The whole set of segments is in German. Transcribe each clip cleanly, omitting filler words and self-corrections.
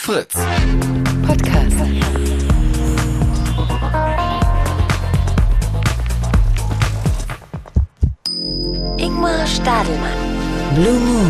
Fritz. Podcast. Ingmar Stadelmann. Blue Moon.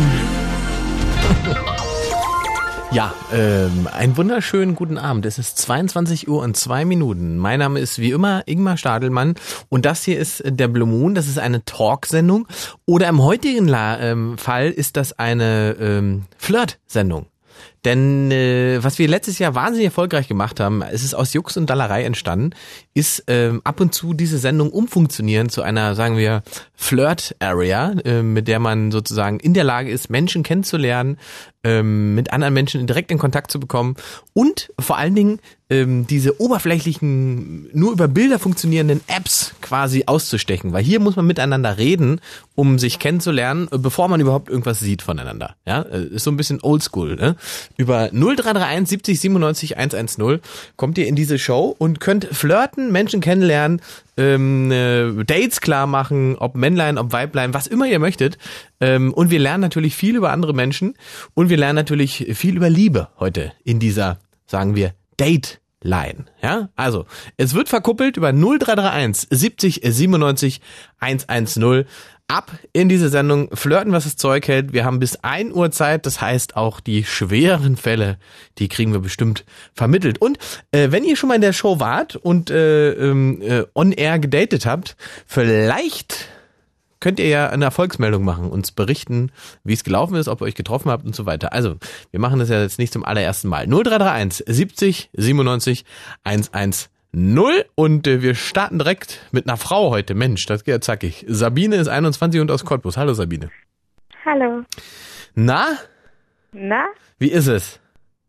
Ja, einen wunderschönen guten Abend. Es ist 22:02 Uhr. Mein Name ist wie immer Ingmar Stadelmann und das hier ist der Blue Moon. Das ist eine Talksendung oder im heutigen Fall ist das eine Flirt-Sendung. Denn was wir letztes Jahr wahnsinnig erfolgreich gemacht haben, es ist aus Jux und Dallerei entstanden, ist ab und zu diese Sendung umfunktionieren zu einer, sagen wir, Flirt-Area, mit der man sozusagen in der Lage ist, Menschen kennenzulernen, mit anderen Menschen direkt in Kontakt zu bekommen und vor allen Dingen diese oberflächlichen, nur über Bilder funktionierenden Apps quasi auszustechen. Weil hier muss man miteinander reden, um sich kennenzulernen, bevor man überhaupt irgendwas sieht voneinander. Ja, ist so ein bisschen oldschool. Ne? Über 0331 70 97 110 kommt ihr in diese Show und könnt flirten, Menschen kennenlernen, Dates klar machen, ob Männlein, ob Weiblein, was immer ihr möchtet. Und wir lernen natürlich viel über andere Menschen und wir lernen natürlich viel über Liebe heute in dieser, sagen wir, Date-Line. Ja, also es wird verkuppelt über 0331 70 97 110. Ab in diese Sendung, flirten, was das Zeug hält. Wir haben bis 1 Uhr Zeit, das heißt auch die schweren Fälle, die kriegen wir bestimmt vermittelt. Und wenn ihr schon mal in der Show wart und on-air gedatet habt, vielleicht könnt ihr ja eine Erfolgsmeldung machen, uns berichten, wie es gelaufen ist, ob ihr euch getroffen habt und so weiter. Also, wir machen das ja jetzt nicht zum allerersten Mal. 0331 70 97 110. Und wir starten direkt mit einer Frau heute. Mensch, das geht ja zackig. Sabine ist 21 und aus Cottbus. Hallo Sabine. Hallo. Na? Na? Wie ist es?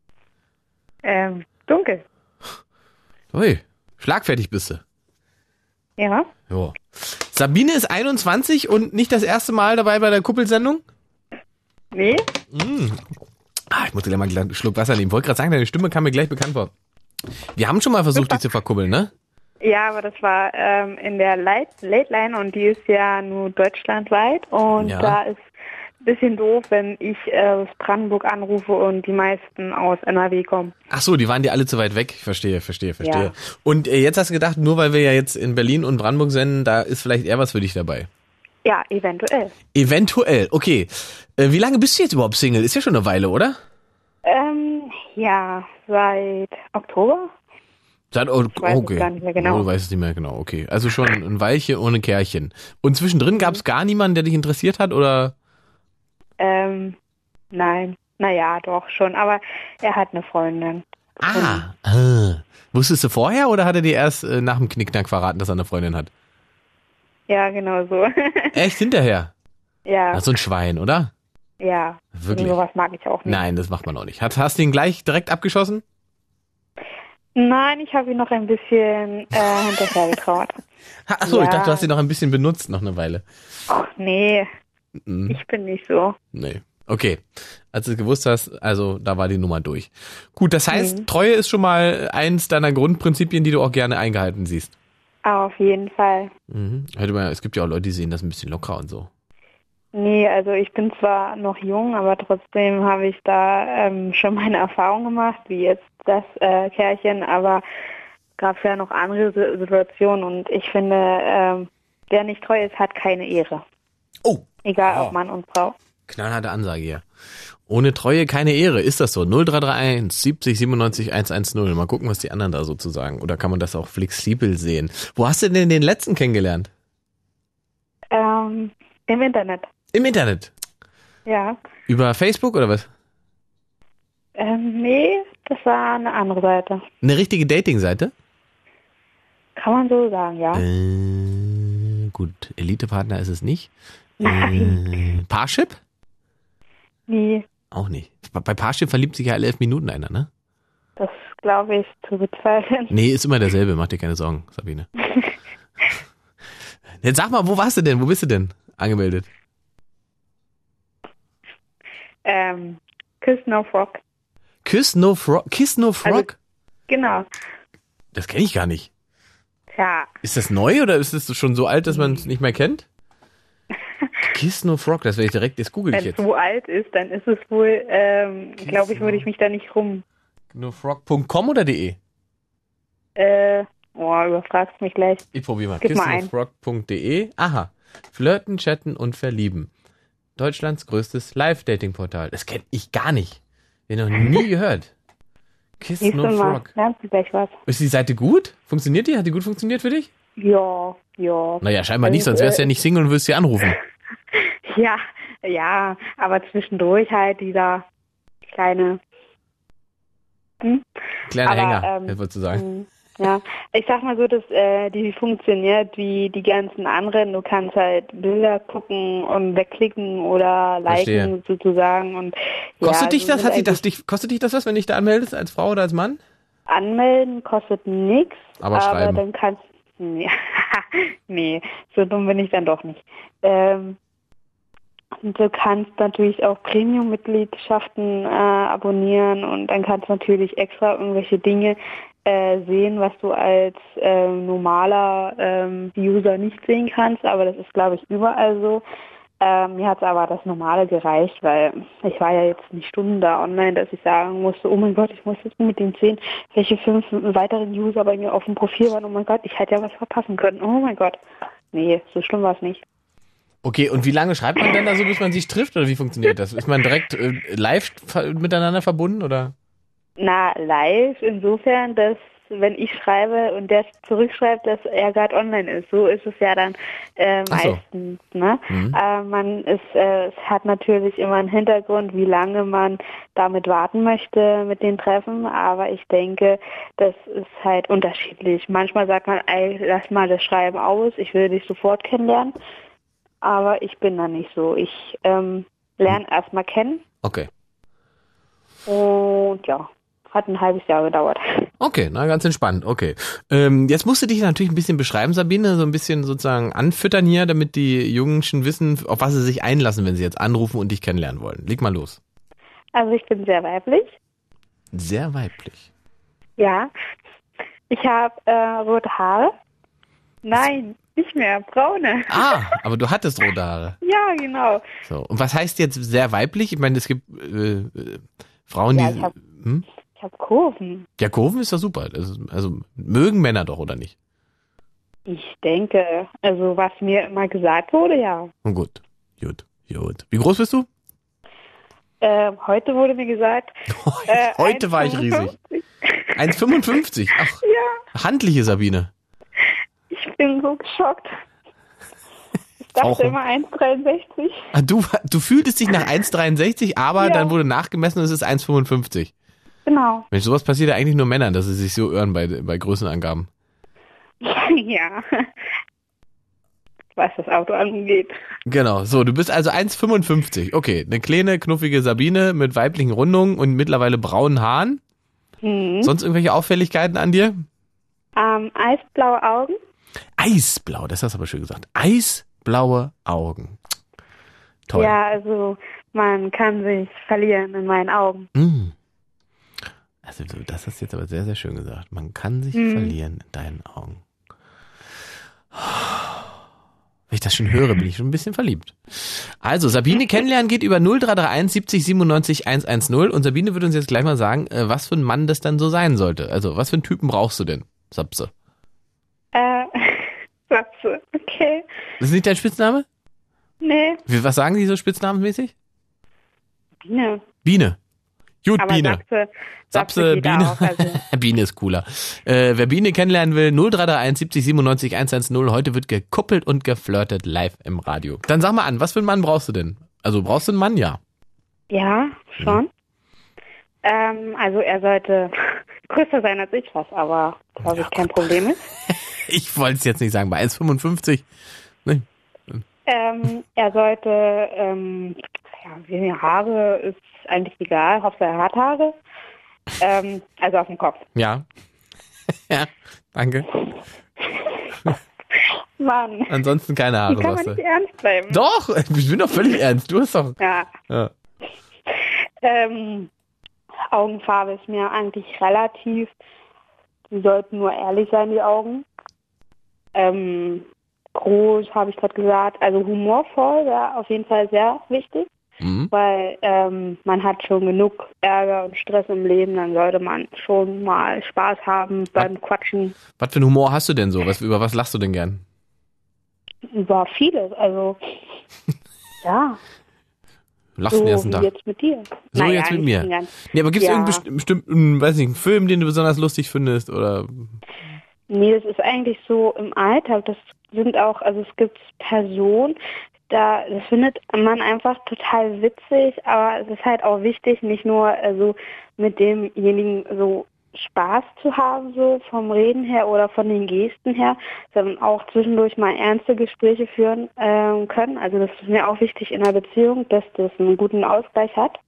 Dunkel. Ui, schlagfertig bist du. Ja. Jo. Sabine ist 21 und nicht das erste Mal dabei bei der Kuppelsendung? Nee. Ich musste gleich mal einen Schluck Wasser nehmen. Ich wollte gerade sagen, deine Stimme kam mir gleich bekannt vor. Wir haben schon mal versucht, dich zu verkuppeln, ne? Ja, aber das war in der Late Line und die ist ja nur deutschlandweit und Ja. da ist ein bisschen doof, wenn ich aus Brandenburg anrufe und die meisten aus NRW kommen. Ach so, die waren dir alle zu weit weg. Verstehe. Ja. Und jetzt hast du gedacht, nur weil wir ja jetzt in Berlin und Brandenburg senden, da ist vielleicht eher was für dich dabei. Ja, eventuell. Eventuell, okay. Wie lange bist du jetzt überhaupt Single? Ist ja schon eine Weile, oder? Ja, seit Oktober. Okay. weiß es gar nicht mehr genau. Oh, du weißt es nicht mehr genau, okay. Also schon ein Weilchen ohne Kärchen. Und zwischendrin gab es gar niemanden, der dich interessiert hat, oder? Nein. Naja, doch schon, aber er hat eine Freundin. Wusstest du vorher oder hat er dir erst nach dem Knickknack verraten, dass er eine Freundin hat? Ja, genau so. Echt, hinterher? Ja. Ach, so ein Schwein, oder? Ja. Wirklich? Sowas mag ich auch nicht. Nein, das macht man auch nicht. Hast du ihn gleich direkt abgeschossen? Nein, ich habe ihn noch ein bisschen hinterher getraut. Achso, Ja. Ich dachte, du hast ihn noch ein bisschen benutzt, noch eine Weile. Ach nee, ich bin nicht so. Nee. Okay. Als du es gewusst hast, also da war die Nummer durch. Gut, das heißt, Treue ist schon mal eins deiner Grundprinzipien, die du auch gerne eingehalten siehst. Auf jeden Fall. Hört mal, es gibt ja auch Leute, die sehen das ein bisschen lockerer und so. Nee, also ich bin zwar noch jung, aber trotzdem habe ich da schon meine Erfahrung gemacht, wie jetzt das Kerlchen, aber gab ja noch andere Situationen und ich finde, wer nicht treu ist, hat keine Ehre. Oh! Egal ob Mann und Frau. Knallharte Ansage hier. Ohne Treue keine Ehre. Ist das so? 0331 70 97 110. Mal gucken, was die anderen da so zu sagen. Oder kann man das auch flexibel sehen? Wo hast du denn den letzten kennengelernt? Im Internet. Im Internet? Ja. Über Facebook oder was? Nee, das war eine andere Seite. Eine richtige Dating-Seite? Kann man so sagen, ja. Gut, Elite-Partner ist es nicht. Nein. Parship? Nee, Auch nicht. Bei Parship verliebt sich ja alle 11 Minuten einer, ne? das glaube ich zu bezweifeln. Nee, ist immer derselbe, mach dir keine Sorgen, Sabine. Jetzt sag mal, wo warst du denn? Wo bist du denn angemeldet? Kiss No Frog. Kiss No Frog? Kiss No Frog? Also, genau. Das kenne ich gar nicht. Ja. Ist das neu oder ist es schon so alt, dass man es nicht mehr kennt? Kiss No Frog, das werde ich direkt, das google ich Wenn es jetzt. so alt ist, dann ist es wohl, glaube ich, würde ich mich da nicht Kissnofrog.com oder .de? Überfragst mich gleich. Ich probiere mal. Gib mal ein. Kissnofrog.de. Aha. Flirten, chatten und verlieben. Deutschlands größtes Live-Dating-Portal. Das kenne ich gar nicht. Ich noch nie gehört. Kiss Siehst du No mal, Frog. lernst du gleich was. Ist die Seite gut? Funktioniert die? Hat die gut funktioniert für dich? Ja. Naja, scheinbar nicht, sonst wärst du ja nicht Single und würdest sie anrufen. Ja, aber zwischendurch halt dieser kleine... Kleiner Aber, Hänger, würdest du sagen. Ja, ich sag mal so, dass die funktioniert wie die ganzen anderen. Du kannst halt Bilder gucken und wegklicken oder liken sozusagen. Und Kostet dich so das? Kostet dich das was, wenn du dich da anmeldest, als Frau oder als Mann? Anmelden kostet nichts, Aber schreiben. dann kannst nee, so dumm bin ich dann doch nicht. Und du kannst natürlich auch Premium-Mitgliedschaften abonnieren und dann kannst du natürlich extra irgendwelche Dinge sehen, was du als normaler User nicht sehen kannst, aber das ist, glaube ich, überall so. Mir hat es aber das Normale gereicht, weil ich war ja jetzt nicht Stunden da online, dass ich sagen musste, oh mein Gott, ich muss jetzt unbedingt sehen, welche 5 weiteren User bei mir auf dem Profil waren. Oh mein Gott, ich hätte ja was verpassen können. Oh mein Gott. Nee, so schlimm war es nicht. Okay, und wie lange schreibt man denn da so, bis man sich trifft, oder wie funktioniert das? Ist man direkt live miteinander verbunden, oder? Na, live insofern, dass wenn ich schreibe und der zurückschreibt, dass er gerade online ist. So ist es ja dann meistens. Ne? Es hat natürlich immer einen Hintergrund, wie lange man damit warten möchte mit den Treffen, aber ich denke, das ist halt unterschiedlich. Manchmal sagt man, ey, lass mal das Schreiben aus, ich will dich sofort kennenlernen, aber ich bin da nicht so. Ich lerne erstmal kennen. Okay. Und ja. Hat ein halbes Jahr gedauert. Okay, na ganz entspannt, okay. Jetzt musst du dich natürlich ein bisschen beschreiben, Sabine, so ein bisschen sozusagen anfüttern hier, damit die Jungen schon wissen, auf was sie sich einlassen, wenn sie jetzt anrufen und dich kennenlernen wollen. Leg mal los. Also ich bin sehr weiblich. Sehr weiblich? Ja. Ich habe rote Haare. Nein, nicht mehr, braune. Ah, aber du hattest rote Haare. Ja, genau. So, und was heißt jetzt sehr weiblich? Ich meine, es gibt Frauen, Ja, die... Ich habe Kurven. Ja, Kurven ist doch super. Also mögen Männer doch, oder nicht? Ich denke, also was mir immer gesagt wurde, ja. Oh, gut. Wie groß bist du? Heute wurde mir gesagt... Heute war ich riesig. 1,55. Ach, ja. Handliche Sabine. Ich bin so geschockt. Ich dachte immer 1,63. Ah, du fühltest dich nach 1,63, aber dann wurde nachgemessen und es ist 1,55. Genau. Mensch, sowas passiert ja eigentlich nur Männern, dass sie sich so irren bei Größenangaben. Ja. Was das Auto angeht. Genau, so, du bist also 1,55. Okay, eine kleine, knuffige Sabine mit weiblichen Rundungen und mittlerweile braunen Haaren. Sonst irgendwelche Auffälligkeiten an dir? Eisblaue Augen. Eisblau, das hast du aber schön gesagt. Eisblaue Augen. Toll. Ja, also man kann sich verlieren in meinen Augen. Also das hast du jetzt aber sehr, sehr schön gesagt. Man kann sich verlieren in deinen Augen. Wenn ich das schon höre, bin ich schon ein bisschen verliebt. Also, Sabine kennenlernen geht über 0331 70 97 110 und Sabine würde uns jetzt gleich mal sagen, was für ein Mann das dann so sein sollte. Also, was für einen Typen brauchst du denn, Sapse? Sapse, okay. Das ist nicht dein Spitzname? Nee. Was sagen die so spitznamenmäßig? Biene. Gut, aber Biene. Sapse, Biene. Auch, also. Biene ist cooler. Wer Biene kennenlernen will, 0331 70 97 110. Heute wird gekuppelt und geflirtet live im Radio. Dann sag mal an, was für einen Mann brauchst du denn? Also brauchst du einen Mann, ja? Ja, schon. Also er sollte größer sein als ich, was aber, glaube ich, kein Problem ist. Ich wollte es jetzt nicht sagen, bei 1,55. Nee. Er sollte, wie die Haare ist eigentlich egal, Hauptsache er hat Haare. Also auf dem Kopf. Ja. Ja, danke. Mann. Ansonsten keine Haare. Wie kann man nicht ernst bleiben? Doch, ich bin doch völlig ernst. Du hast doch... Ja. Augenfarbe ist mir eigentlich relativ. Die sollten nur ehrlich sein, die Augen. Groß, habe ich gerade gesagt. Also humorvoll wäre auf jeden Fall sehr wichtig. weil man hat schon genug Ärger und Stress im Leben, dann sollte man schon mal Spaß haben beim Quatschen. Was für einen Humor hast du denn so? Über was lachst du denn gern? Über vieles, also ja. Lachst du den ersten Tag? So wie jetzt mit dir. So wie jetzt mit mir. Nee, aber gibt es irgendeinen bestimmten, weiß nicht, einen Film, den du besonders lustig findest? Oder? Nee, das ist eigentlich so im Alltag. Das sind auch, also es gibt Personen, das findet man einfach total witzig, aber es ist halt auch wichtig, nicht nur so mit demjenigen so Spaß zu haben, so vom Reden her oder von den Gesten her, sondern auch zwischendurch mal ernste Gespräche führen können. Also das ist mir auch wichtig in einer Beziehung, dass das einen guten Ausgleich hat.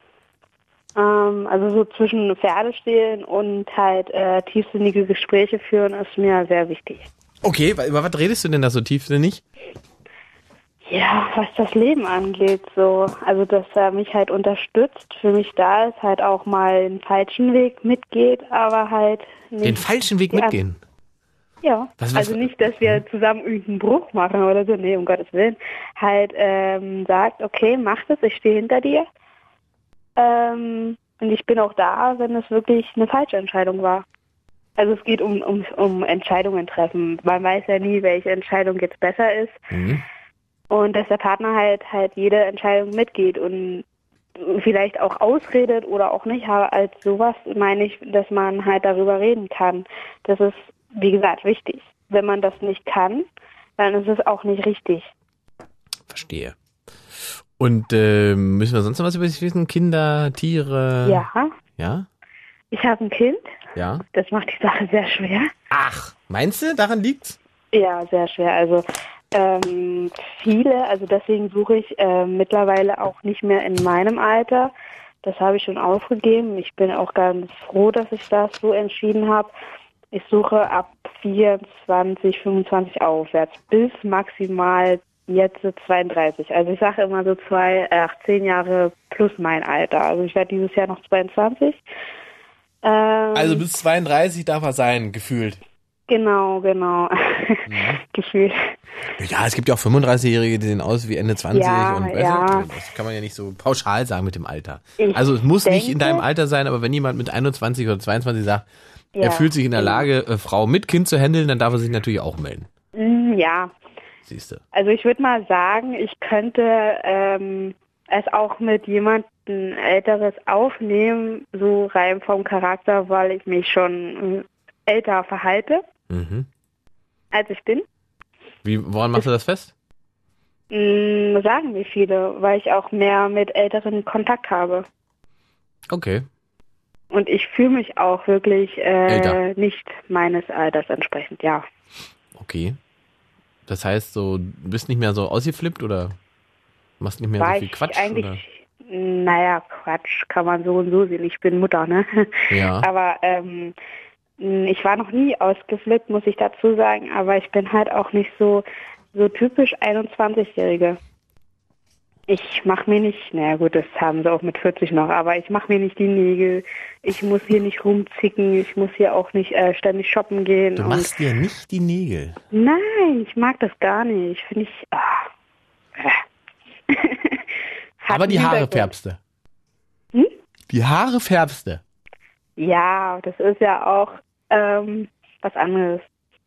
Also so zwischen Pferde stehlen und halt tiefsinnige Gespräche führen ist mir sehr wichtig. Okay, über was redest du denn da so tiefsinnig? Ja, was das Leben angeht, so. Also, dass er mich halt unterstützt, für mich da ist, halt auch mal den falschen Weg mitgeht, aber halt nicht. Den falschen Weg mitgehen? Ja. Also nicht, dass wir zusammen irgendeinen Bruch machen oder so, nee, um Gottes Willen. Halt sagt, okay, mach das, ich stehe hinter dir. Und ich bin auch da, wenn es wirklich eine falsche Entscheidung war. Also es geht um Entscheidungen treffen. Man weiß ja nie, welche Entscheidung jetzt besser ist. Und dass der Partner halt jede Entscheidung mitgeht und vielleicht auch ausredet oder auch nicht, aber als sowas meine ich, dass man halt darüber reden kann. Das ist, wie gesagt, wichtig. Wenn man das nicht kann, dann ist es auch nicht richtig. Verstehe. Und müssen wir sonst noch was über sich wissen? Kinder, Tiere? Ja. Ja? Ich habe ein Kind. Ja. Das macht die Sache sehr schwer. Ach, meinst du, daran liegt's? Ja, sehr schwer. Also also deswegen suche ich mittlerweile auch nicht mehr in meinem Alter. Das habe ich schon aufgegeben. Ich bin auch ganz froh, dass ich das so entschieden habe. Ich suche ab 24, 25 aufwärts bis maximal jetzt 32. Also ich sage immer so 10 Jahre plus mein Alter. Also ich werde dieses Jahr noch 22. Also bis 32 darf er sein, gefühlt. Genau. Gefühlt. Ja, es gibt ja auch 35-Jährige, die sehen aus wie Ende 20 und ja. Das kann man ja nicht so pauschal sagen mit dem Alter. Also es muss nicht in deinem Alter sein, aber wenn jemand mit 21 oder 22 sagt, er fühlt sich in der Lage, Frau mit Kind zu handeln, dann darf er sich natürlich auch melden. Ja. Siehste. Also ich würde mal sagen, ich könnte es auch mit jemandem Älteres aufnehmen, so rein vom Charakter, weil ich mich schon älter verhalte, als ich bin. Woran machst du das fest? Sagen mir viele, weil ich auch mehr mit Älteren Kontakt habe. Okay. Und ich fühle mich auch wirklich nicht meines Alters entsprechend, ja. Okay. Das heißt, du bist nicht mehr so ausgeflippt oder machst nicht mehr so viel Quatsch? Oder? Naja, Quatsch kann man so und so sehen. Ich bin Mutter, ne? Ja. Aber ich war noch nie ausgeflippt, muss ich dazu sagen, aber ich bin halt auch nicht so typisch 21-Jährige. Ich mache mir nicht, naja gut, das haben sie auch mit 40 noch, aber ich mache mir nicht die Nägel, ich muss hier nicht rumzicken, ich muss hier auch nicht ständig shoppen gehen. Du machst dir nicht die Nägel? Nein, ich mag das gar nicht, finde ich... Aber die Haare färbst du? Die Haare färbst du? Ja, das ist ja auch was anderes.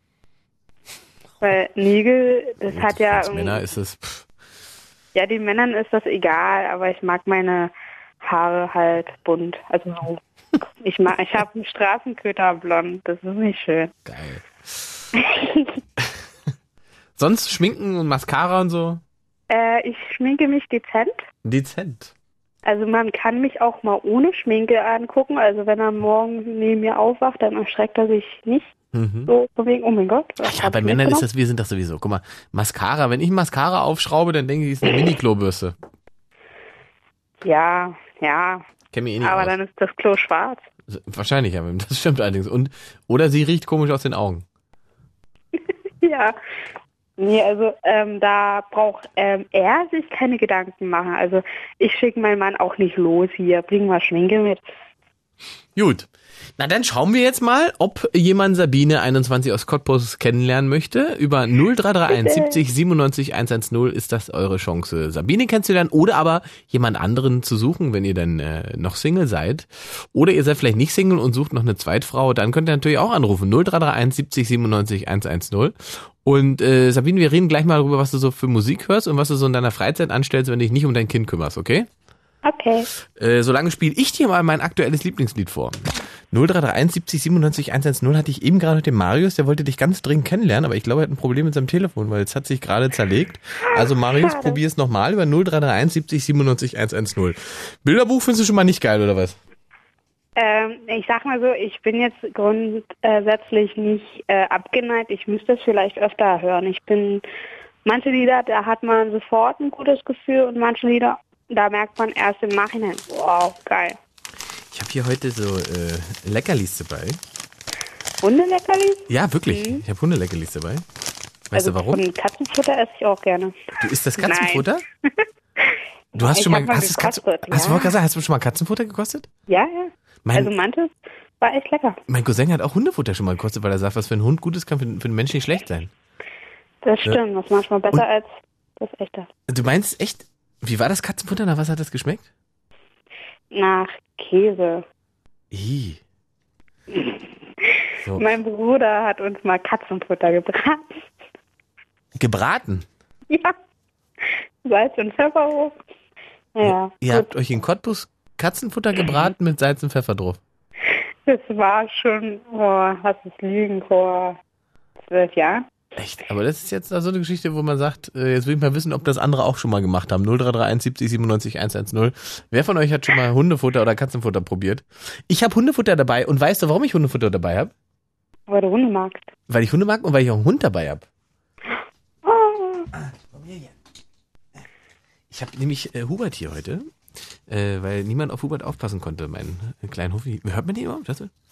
Weil Nägel, das gut, hat ja... Als Männer ist es... Ja, den Männern ist das egal, aber ich mag meine Haare halt bunt. Also so. Ich habe einen Straßenköterblond, das ist nicht schön. Geil. Sonst Schminken und Mascara und so? Ich schminke mich dezent. Dezent? Also man kann mich auch mal ohne Schminke angucken. Also wenn er morgen neben mir aufwacht, dann erschreckt er sich nicht. So von wegen, oh mein Gott. Ja, bei Männern ist das, wir sind das sowieso. Guck mal, Mascara, wenn ich Mascara aufschraube, dann denke ich, es ist eine Mini-Klobürste. Ja. Kenn mich eh nicht aber aus. Dann ist das Klo schwarz. Wahrscheinlich, ja, das stimmt allerdings. Oder sie riecht komisch aus den Augen. Ja. Nee, also da braucht er sich keine Gedanken machen. Also ich schicke meinen Mann auch nicht los hier, bring mal Schminke mit. Gut. Na, dann schauen wir jetzt mal, ob jemand Sabine 21 aus Cottbus kennenlernen möchte. Über 0331 70 97 110 ist das eure Chance, Sabine kennenzulernen oder aber jemand anderen zu suchen, wenn ihr dann noch Single seid. Oder ihr seid vielleicht nicht Single und sucht noch eine Zweitfrau, dann könnt ihr natürlich auch anrufen. 0331 70 97 110. Und Sabine, wir reden gleich mal darüber, was du so für Musik hörst und was du so in deiner Freizeit anstellst, wenn du dich nicht um dein Kind kümmerst, okay? Okay. Solange spiele ich dir mal mein aktuelles Lieblingslied vor. 0331 70 97 110 hatte ich eben gerade mit dem Marius, der wollte dich ganz dringend kennenlernen, aber ich glaube, er hat ein Problem mit seinem Telefon, weil es hat sich gerade zerlegt. Also Marius, probier es nochmal über 0331 70 97 110. Bilderbuch findest du schon mal nicht geil, oder was? Ich sag mal so, ich bin jetzt grundsätzlich nicht abgeneigt. Ich müsste es vielleicht öfter hören. Manche Lieder, da hat man sofort ein gutes Gefühl und manche Lieder, da merkt man erst im Nachhinein, wow, geil. Ich habe hier heute so Leckerlis dabei. Hundeleckerlis? Ja, wirklich. Ich habe Hundeleckerlis dabei. Weißt du warum? Von Katzenfutter esse ich auch gerne. Du isst das Katzenfutter? Nein. Du hast schon mal, hast du schon mal Katzenfutter gekostet? Ja. Also manches war echt lecker. Mein Cousin hat auch Hundefutter schon mal gekostet, weil er sagt, was für ein Hund gut ist, kann für einen Menschen nicht schlecht sein. Das stimmt, das ist manchmal besser als das echte. Du meinst echt, wie war das Katzenfutter? Nach was hat das geschmeckt? Nach Käse. So. Mein Bruder hat uns mal Katzenfutter gebraten. Gebraten? Ja. Salz und Pfeffer hoch. Ja. Ihr habt euch in Cottbus Katzenfutter gebraten mit Salz und Pfeffer drauf? Das war schon, was ist Lügen, vor 12 Jahren. Echt? Aber das ist jetzt so eine Geschichte, wo man sagt, jetzt will ich mal wissen, ob das andere auch schon mal gemacht haben. 0331 70 97 110. Wer von euch hat schon mal Hundefutter oder Katzenfutter probiert? Ich habe Hundefutter dabei und weißt du, warum ich Hundefutter dabei habe? Weil du Hunde magst. Weil ich Hunde mag und weil ich auch einen Hund dabei habe. Komm hier. Ich habe nämlich Hubert hier heute, weil niemand auf Hubert aufpassen konnte, meinen kleinen Hufi. Hört man den überhaupt?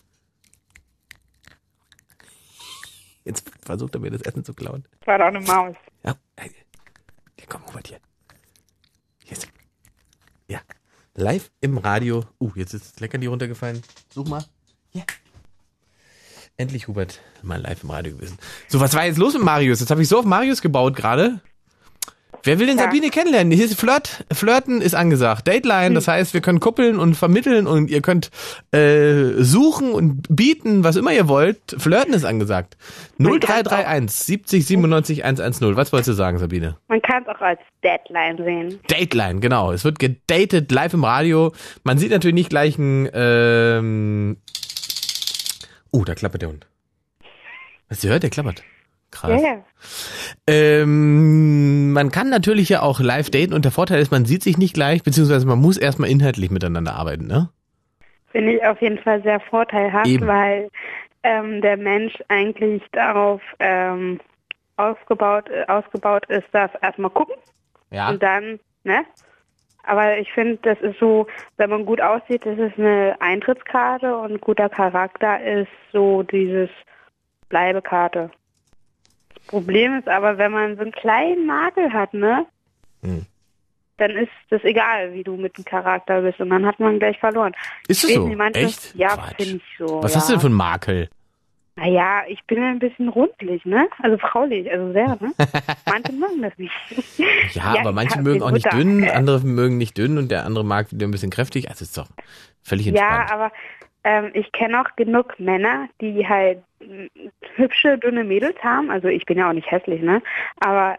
Jetzt versucht er mir das Essen zu klauen. Das war doch eine Maus. Ja, komm, Hubert hier. Hier ist ja, live im Radio. Jetzt ist das Leckerli runtergefallen. Such mal. Ja. Endlich, Hubert, mal live im Radio gewesen. So, was war jetzt los mit Marius? Jetzt habe ich so auf Marius gebaut gerade. Wer will denn Sabine kennenlernen? Hier ist Flirten ist angesagt. Dateline, das heißt, wir können kuppeln und vermitteln und ihr könnt suchen und bieten, was immer ihr wollt. Flirten ist angesagt. 0331 70 97 110. Was wolltest du sagen, Sabine? Man kann es auch als Dateline sehen. Dateline, genau. Es wird gedatet live im Radio. Man sieht natürlich nicht gleich ein da klappert der Hund. Hast du gehört? Der klappert. Krass. Yeah. Man kann natürlich ja auch live daten und der Vorteil ist, man sieht sich nicht gleich, beziehungsweise man muss erstmal inhaltlich miteinander arbeiten, ne? Finde ich auf jeden Fall sehr vorteilhaft, weil der Mensch eigentlich darauf ausgebaut ist, das erstmal gucken und dann, ne? Aber ich finde, das ist so, wenn man gut aussieht, das ist eine Eintrittskarte und guter Charakter ist so dieses Bleibekarte. Das Problem ist aber, wenn man so einen kleinen Makel hat, ne? Dann ist das egal, wie du mit dem Charakter bist und dann hat man gleich verloren. Ist das so? Echt? Ja, finde ich so. Was hast du denn für einen Makel? Naja, ich bin ein bisschen rundlich, ne? Also fraulich, also sehr, ne? Manche mögen das nicht. Ja, aber manche mögen auch nicht dünn, andere mögen nicht dünn und der andere mag wieder ein bisschen kräftig. Also ist doch völlig entspannt. Ja, aber ich kenne auch genug Männer, die halt hübsche, dünne Mädels haben. Also ich bin ja auch nicht hässlich, ne? Aber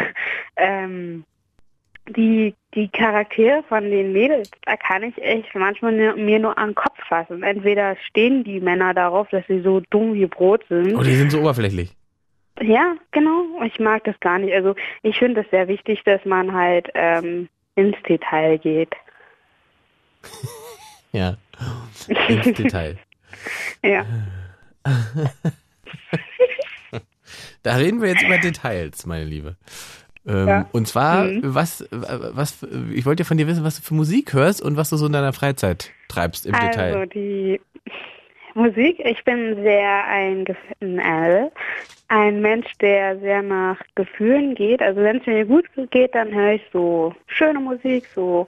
die Charaktere von den Mädels, da kann ich echt manchmal mir nur an den Kopf fassen. Entweder stehen die Männer darauf, dass sie so dumm wie Brot sind. Oh, die sind so oberflächlich. Ja, genau. Ich mag das gar nicht. Also ich finde es sehr wichtig, dass man halt ins Detail geht. Ja, ins Detail. Ja. Da reden wir jetzt über Details, meine Liebe. Und zwar, was, ich wollte ja von dir wissen, was du für Musik hörst und was du so in deiner Freizeit treibst im Detail. Also die Musik, ich bin sehr ein Mensch, der sehr nach Gefühlen geht. Also wenn es mir gut geht, dann höre ich so schöne Musik, so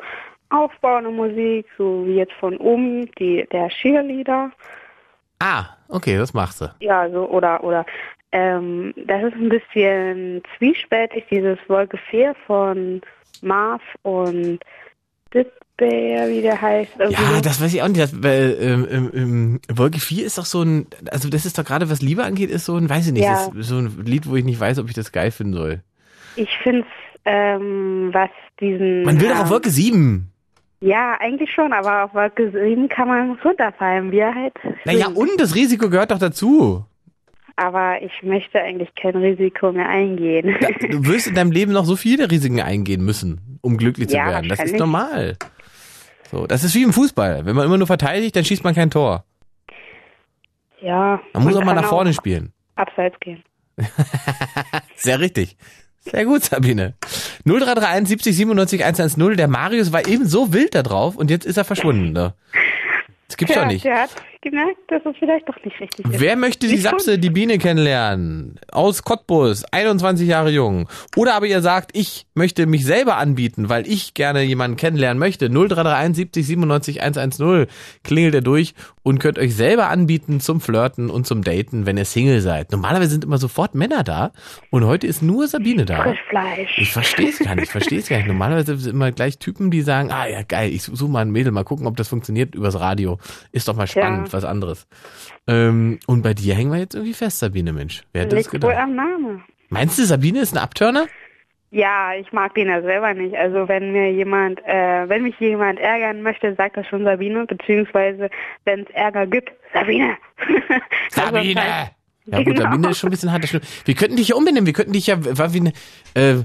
aufbauende Musik, so wie jetzt von Omi, der Cheerleader. Ah, okay, das machst du. Ja, so, oder, das ist ein bisschen zwiespältig, dieses Wolke 4 von Marv und Ditbeer, wie der heißt. Ja, das weiß ich auch nicht. Wolke 4 ist doch so ein, also das ist doch gerade, was Liebe angeht, ist so ein, weiß ich nicht, Ja. ist so ein Lied, wo ich nicht weiß, ob ich das geil finden soll. Ich finde es, was diesen... Man will doch auf Wolke 7. Ja, eigentlich schon, aber auf Wolke 7 kann man runterfallen, wie er halt... Naja, und das Risiko gehört doch dazu. Aber ich möchte eigentlich kein Risiko mehr eingehen. Du wirst in deinem Leben noch so viele Risiken eingehen müssen, um glücklich zu Ja, werden. Das ist wahrscheinlich. normal. So, das ist wie im Fußball. Wenn man immer nur verteidigt, dann schießt man kein Tor. Ja. Man muss auch mal kann nach vorne spielen. Abseits gehen. Sehr richtig. Sehr gut, Sabine. 0331 70 97 110. Der Marius war eben so wild da drauf und jetzt ist er verschwunden. Ne? Das gibt's doch nicht. Der hat gemerkt, dass es vielleicht doch nicht richtig ist. Wer möchte die Sapse, die Biene kennenlernen? Aus Cottbus, 21 Jahre jung. Oder aber ihr sagt, ich möchte mich selber anbieten, weil ich gerne jemanden kennenlernen möchte. 0331 70 97 110. Klingelt ihr durch und könnt euch selber anbieten zum Flirten und zum Daten, wenn ihr Single seid. Normalerweise sind immer sofort Männer da und heute ist nur Sabine da. Frischfleisch. Ich verstehe es gar nicht. Normalerweise sind immer gleich Typen, die sagen, ah ja geil, ich suche mal ein Mädel, mal gucken, ob das funktioniert übers Radio. Ist doch mal spannend, was anderes. Und bei dir hängen wir jetzt irgendwie fest, Sabine, Mensch. Wer hätte das Liegt wohl gedacht? am Namen. Meinst du, Sabine ist ein Abturner? Ja, ich mag den ja selber nicht. Also wenn mich jemand ärgern möchte, sagt das schon Sabine, beziehungsweise wenn es Ärger gibt, Sabine. Sabine! Also, Ja gut, genau. Sabine ist schon ein bisschen hart. Wir könnten dich ja umbenennen. Wir könnten dich ja, war wie eine,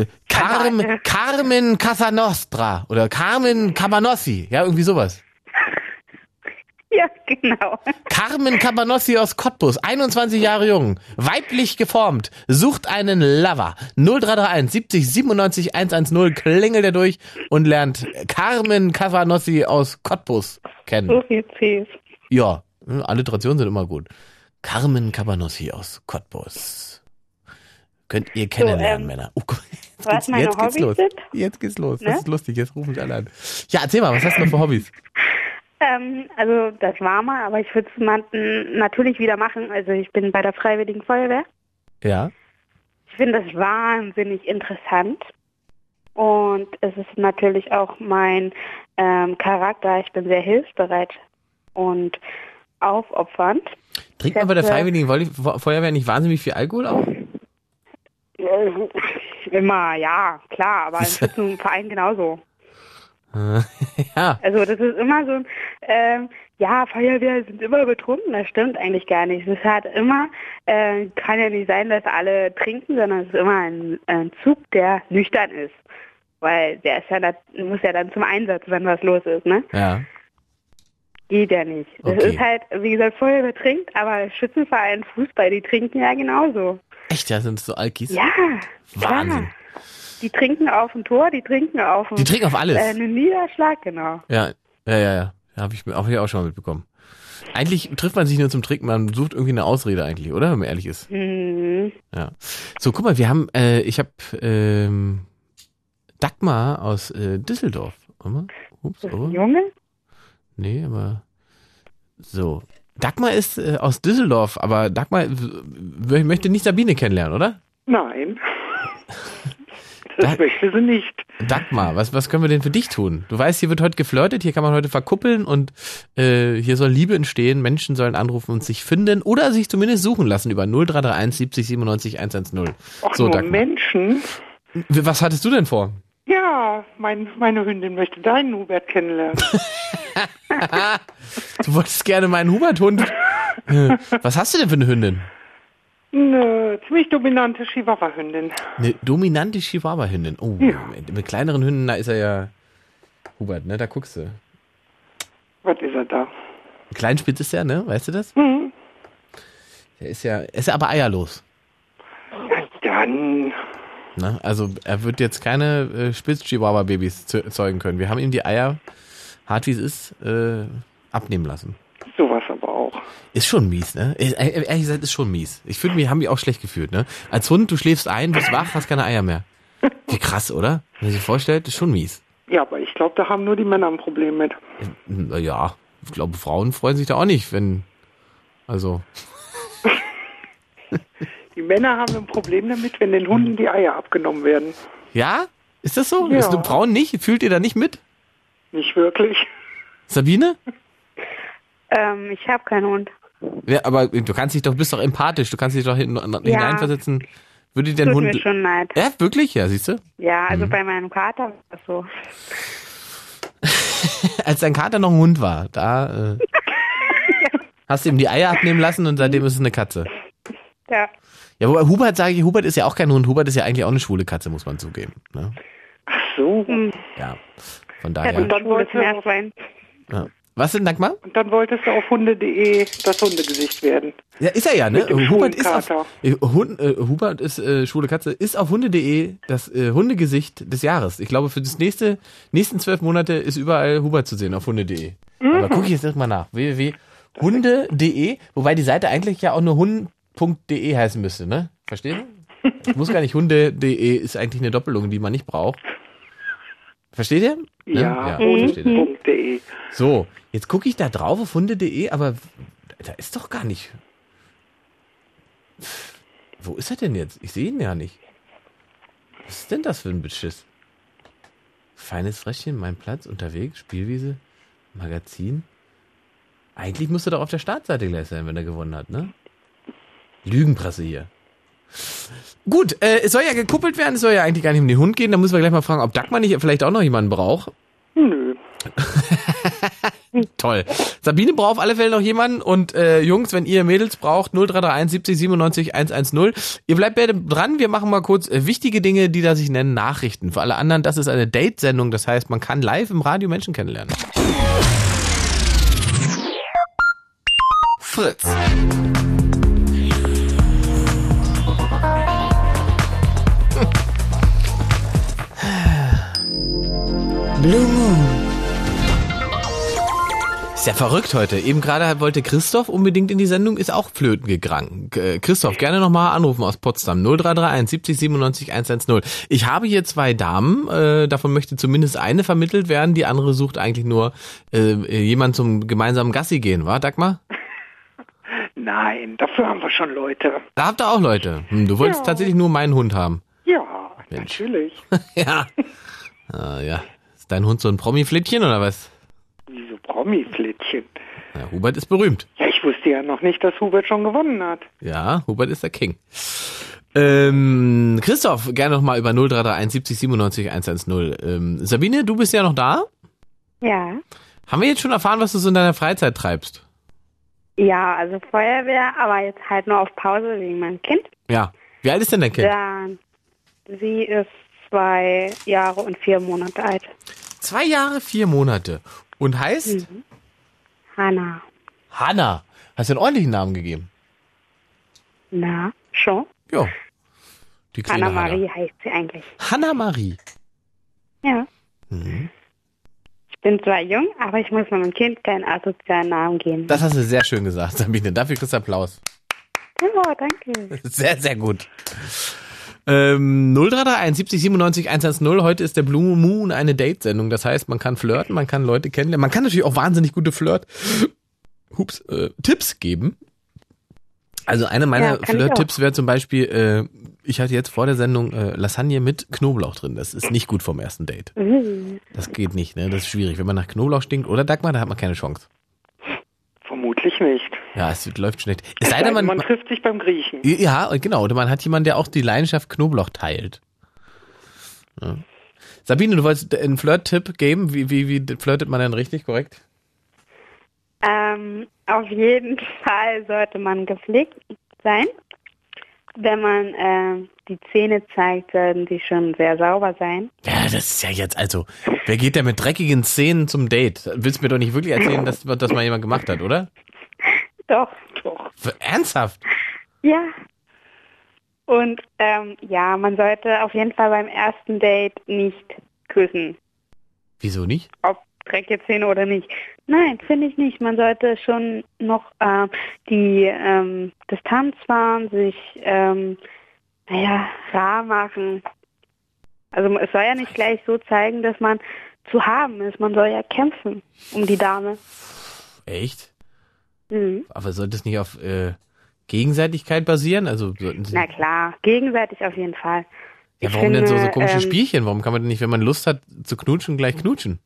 Carmen Casanostra oder Carmen Cabanossi. Ja, irgendwie sowas. Ja, genau. Carmen Cabanossi aus Cottbus, 21 Jahre jung, weiblich geformt, sucht einen Lover. 0331 70 97 110, klingelt er durch und lernt Carmen Cabanossi aus Cottbus kennen. So viel Cs. Ja, Alliterationen sind immer gut. Carmen Cabanossi aus Cottbus. Könnt ihr kennenlernen, Männer. Oh, guck, was meine jetzt geht's Hobbys los. sind? Jetzt geht's los. Ne? Das ist lustig, jetzt rufen sie alle an. Ja, erzähl mal, was hast du noch für Hobbys? Also das war mal, aber ich würde es natürlich wieder machen. Also ich bin bei der Freiwilligen Feuerwehr. Ja. Ich finde das wahnsinnig interessant. Und es ist natürlich auch mein Charakter. Ich bin sehr hilfsbereit und aufopfernd. Trinkt man bei der Freiwilligen Feuerwehr nicht wahnsinnig viel Alkohol auch? Immer, ja, klar, aber im Schützenverein genauso. Ja. Also das ist immer so ein, Feuerwehr sind immer betrunken, das stimmt eigentlich gar nicht. Es hat immer, kann ja nicht sein, dass alle trinken, sondern es ist immer ein Zug, der nüchtern ist. Weil der ist muss ja dann zum Einsatz, wenn was los ist, ne? Ja. Geht ja nicht. Das Okay. ist halt, wie gesagt, Feuerwehr trinkt, aber Schützenverein, Fußball, die trinken ja genauso. Echt, ja, sind das so Alkis? Ja, Wahnsinn. klar. Die trinken auf ein Tor, die trinken auf Die trinken auf alles. einen Niederschlag, genau. Ja. Habe ich auch schon mal mitbekommen. Eigentlich trifft man sich nur zum Trinken, man sucht irgendwie eine Ausrede eigentlich, oder? Wenn man ehrlich ist. Mhm. Ja. So, guck mal, ich habe Dagmar aus Düsseldorf. Ups, Das ist ein Junge? Nee, aber so. Dagmar ist aus Düsseldorf, aber Dagmar möchte nicht Sabine kennenlernen, oder? Nein. Das möchte sie nicht. Dagmar, was können wir denn für dich tun? Du weißt, hier wird heute geflirtet, hier kann man heute verkuppeln und hier soll Liebe entstehen, Menschen sollen anrufen und sich finden oder sich zumindest suchen lassen über 0331 70 97 110. Ach, So, nur Dagmar. Menschen. Was hattest du denn vor? Ja, meine Hündin möchte deinen Hubert kennenlernen. Du wolltest gerne meinen Hubert-Hund. Was hast du denn für eine Hündin? Eine ziemlich dominante Chihuahua-Hündin. Eine dominante Chihuahua-Hündin. Oh, Ja. mit kleineren Hünden, da ist er ja Hubert, ne? Da guckst du. Was ist er da? Kleinspitz ist der, ne? Weißt du das? Hm. Er ist ja aber eierlos. Ja, dann. Ne? Also er wird jetzt keine Spitz-Chihuahua-Babys zeugen können. Wir haben ihm die Eier, hart wie es ist, abnehmen lassen. Sowas aber auch. Ist schon mies, ne? Ehrlich gesagt, ist schon mies. Ich finde, wir haben mich auch schlecht gefühlt, ne? Als Hund, du schläfst ein, bist wach, hast keine Eier mehr. Wie krass, oder? Wenn man sich vorstellt, ist schon mies. Ja, aber ich glaube, da haben nur die Männer ein Problem mit. Naja, ich glaube, Frauen freuen sich da auch nicht, wenn, also... Die Männer haben ein Problem damit, wenn den Hunden die Eier abgenommen werden. Ja? Ist das so? Ja. Ist Frauen nicht? Fühlt ihr da nicht mit? Nicht wirklich. Sabine? Ich habe keinen Hund. Ja, aber du kannst dich doch, bist doch empathisch, du kannst dich doch hineinversetzen. Würde dir Tut ein Hund... mir schon leid. Ja, wirklich? Ja, siehst du? Ja, also bei meinem Kater war das so. Als dein Kater noch ein Hund war, da hast du ihm die Eier abnehmen lassen und seitdem ist es eine Katze. Ja. Ja, wobei Hubert ist ja auch kein Hund, Hubert ist ja eigentlich auch eine schwule Katze, muss man zugeben. Ne? Ach so. Ja, von Ja, daher. dann schwules Meerschwein. Ja. Was denn, Dagmar? Und dann wolltest du auf hunde.de das Hundegesicht werden. Ja, ist er ja, ne? Mit dem Hubert ist auf, Kater. Hubert ist schwule Katze, ist auf hunde.de das Hundegesicht des Jahres. Ich glaube, für das nächsten 12 Monate ist überall Hubert zu sehen auf hunde.de. Aber gucke ich jetzt erstmal nach. www.hunde.de, wobei die Seite eigentlich ja auch nur hund.de heißen müsste, ne? Verstehen? Es muss gar nicht hunde.de, ist eigentlich eine Doppelung, die man nicht braucht. Versteht ihr? Ne? Ja, versteht ihr. hunde.de. So, jetzt gucke ich da drauf auf hunde.de, aber da ist doch gar nicht. Wo ist er denn jetzt? Ich sehe ihn ja nicht. Was ist denn das für ein Beschiss? Feines Fröschchen, mein Platz, unterwegs, Spielwiese, Magazin. Eigentlich müsste doch auf der Startseite gleich sein, wenn er gewonnen hat, ne? Lügenpresse hier. Gut, es soll ja gekuppelt werden, es soll ja eigentlich gar nicht um den Hund gehen. Da müssen wir gleich mal fragen, ob Dagmar nicht vielleicht auch noch jemanden braucht. Nö. Toll. Sabine braucht auf alle Fälle noch jemanden und Jungs, wenn ihr Mädels braucht, 0331 70 97 110. Ihr bleibt bitte dran, wir machen mal kurz wichtige Dinge, die da sich nennen Nachrichten. Für alle anderen, das ist eine Date-Sendung, das heißt, man kann live im Radio Menschen kennenlernen. Fritz. Blue Moon. Ist ja verrückt heute. Eben gerade wollte Christoph unbedingt in die Sendung, ist auch flöten gegangen. Christoph, gerne nochmal anrufen aus Potsdam. 0331 70 97 110. Ich habe hier 2 Damen, davon möchte zumindest eine vermittelt werden, die andere sucht eigentlich nur jemand zum gemeinsamen Gassi gehen, wa, Dagmar? Nein, dafür haben wir schon Leute. Da habt ihr auch Leute. Du wolltest tatsächlich nur meinen Hund haben. Ja, Mensch. natürlich. Ja. Ja. Ist dein Hund so ein Promi-Flittchen oder was? Wieso Promi-Flittchen? Ja, Hubert ist berühmt. Ja, ich wusste ja noch nicht, dass Hubert schon gewonnen hat. Ja, Hubert ist der King. Christoph, gerne nochmal über 0331 70 97 110. Sabine, du bist ja noch da? Ja. Haben wir jetzt schon erfahren, was du so in deiner Freizeit treibst? Ja, also Feuerwehr, aber jetzt halt nur auf Pause wegen meinem Kind. Ja. Wie alt ist denn dein Kind? Dann, sie ist 2 Jahre und 4 Monate alt. 2 Jahre, 4 Monate. Und heißt? Hanna. Hanna. Hast du einen ordentlichen Namen gegeben? Na, schon. Ja. Die kleine Anna-Marie heißt sie eigentlich. Hanna-Marie. Ja. Mhm. Ich bin zwar jung, aber ich muss meinem Kind keinen asozialen Namen geben. Das hast du sehr schön gesagt, Sabine. Dafür kriegst du Applaus. Ja, danke. Sehr, sehr gut. 0331 70 97 110. Heute ist der Blue Moon eine Date-Sendung. Das heißt, man kann flirten, man kann Leute kennenlernen. Man kann natürlich auch wahnsinnig gute Tipps geben. Also eine meiner Flirt-Tipps wäre zum Beispiel, ich hatte jetzt vor der Sendung Lasagne mit Knoblauch drin. Das ist nicht gut vom ersten Date. Das geht nicht, ne? Das ist schwierig. Wenn man nach Knoblauch stinkt oder Dagmar, da hat man keine Chance. Vermutlich nicht. Ja, es läuft schlecht. Es sei denn, man trifft sich beim Griechen. Ja, genau. Oder man hat jemanden, der auch die Leidenschaft Knoblauch teilt. Ja. Sabine, du wolltest einen Flirt-Tipp geben. Wie flirtet man denn richtig, korrekt? Auf jeden Fall sollte man gepflegt sein. Wenn man die Zähne zeigt, sollten die schon sehr sauber sein. Ja, das ist ja jetzt, also, wer geht denn mit dreckigen Zähnen zum Date? Willst du mir doch nicht wirklich erzählen, dass das mal jemand gemacht hat, oder? Doch. Ernsthaft? Ja. Und ja, man sollte auf jeden Fall beim ersten Date nicht küssen. Wieso nicht? Ob dreckige Zähne oder nicht. Nein, finde ich nicht. Man sollte schon noch die Distanz wahren, sich rar machen. Also es soll ja nicht gleich so zeigen, dass man zu haben ist. Man soll ja kämpfen um die Dame. Echt? Mhm. Aber sollte es nicht auf Gegenseitigkeit basieren? Also sollten Sie... Na klar, gegenseitig auf jeden Fall. Ja, Ich warum denn so finde, komische Spielchen? Warum kann man denn nicht, wenn man Lust hat zu knutschen, gleich knutschen?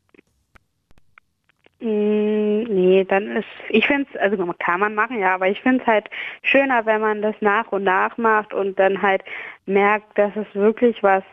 Nee, dann ist, ich finde es, also kann man machen, ja, aber ich finde es halt schöner, wenn man das nach und nach macht und dann halt merkt, dass es wirklich was,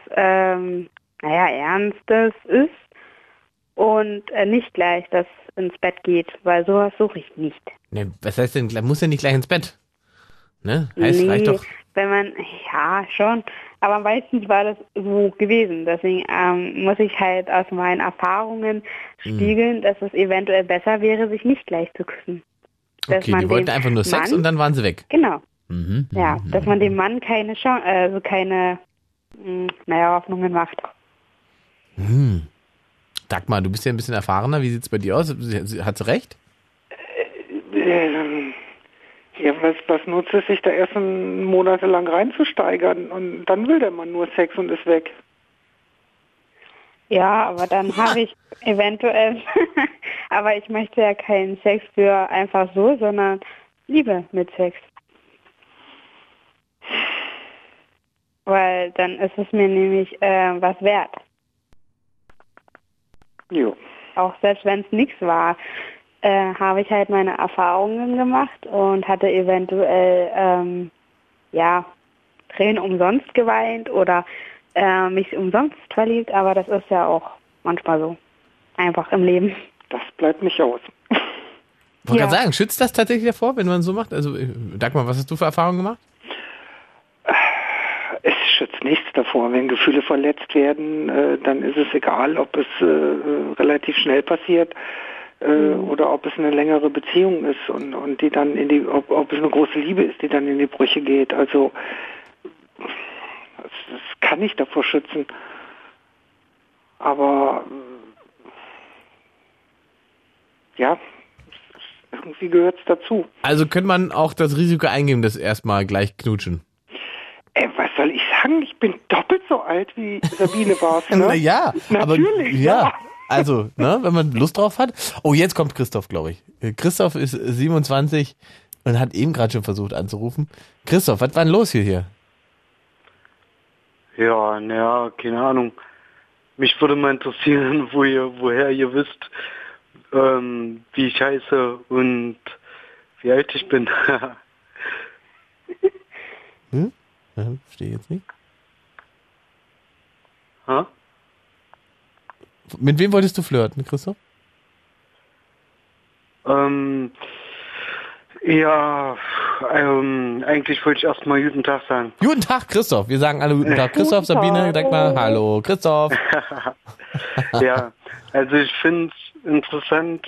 Ernstes ist und nicht gleich das ins Bett geht, weil sowas suche ich nicht. Ne, was heißt denn, muss ja nicht gleich ins Bett? Ne? Heißt, reicht doch. Wenn man, ja, schon, aber meistens war das so gewesen. Deswegen muss ich halt aus meinen Erfahrungen spiegeln, dass es eventuell besser wäre, sich nicht gleich zu küssen. Okay, die wollten einfach nur Sex und dann waren sie weg. Genau. Dass man dem Mann keine Chance, also keine, Hoffnungen macht. Dagmar, du bist ja ein bisschen erfahrener. Wie sieht's bei dir aus? Hat sie recht? Ja, was nutzt es sich da erst monatelang reinzusteigern und dann will der Mann nur Sex und ist weg. Ja, aber dann habe ich eventuell, aber ich möchte ja keinen Sex für einfach so, sondern Liebe mit Sex. Weil dann ist es mir nämlich was wert. Jo. Auch selbst wenn es nichts war, habe ich halt meine Erfahrungen gemacht und hatte eventuell, Tränen umsonst geweint oder mich umsonst verliebt, aber das ist ja auch manchmal so. Einfach im Leben. Das bleibt nicht aus. Ich wollte gerade sagen, schützt das tatsächlich davor, wenn man so macht? Also, Dagmar, was hast du für Erfahrungen gemacht? Es schützt nichts davor. Wenn Gefühle verletzt werden, dann ist es egal, ob es relativ schnell passiert oder ob es eine längere Beziehung ist und die dann ob es eine große Liebe ist, die dann in die Brüche geht. Also das kann nicht davor schützen. Aber irgendwie gehört es dazu. Also könnte man auch das Risiko eingehen, das erstmal gleich knutschen? Was soll ich sagen? Ich bin doppelt so alt wie Sabine war. Ne? Naja, natürlich. Aber, ja. Also, ne, wenn man Lust drauf hat. Oh, jetzt kommt Christoph, glaube ich. Christoph ist 27 und hat eben gerade schon versucht anzurufen. Christoph, was war denn los hier? Ja, keine Ahnung. Mich würde mal interessieren, woher ihr wisst, wie ich heiße und wie alt ich bin. Ja, verstehe jetzt nicht. Ha? Mit wem wolltest du flirten, Christoph? Eigentlich wollte ich erstmal guten Tag sagen. Guten Tag, Christoph. Wir sagen alle guten Tag. Christoph, Sabine, sag mal hallo. Christoph. Ja, also ich finde es interessant,